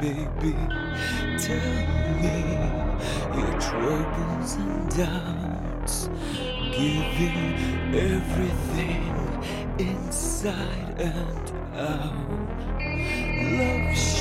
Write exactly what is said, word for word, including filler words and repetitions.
baby. Tell me your troubles and doubts, giving everything inside and out. Love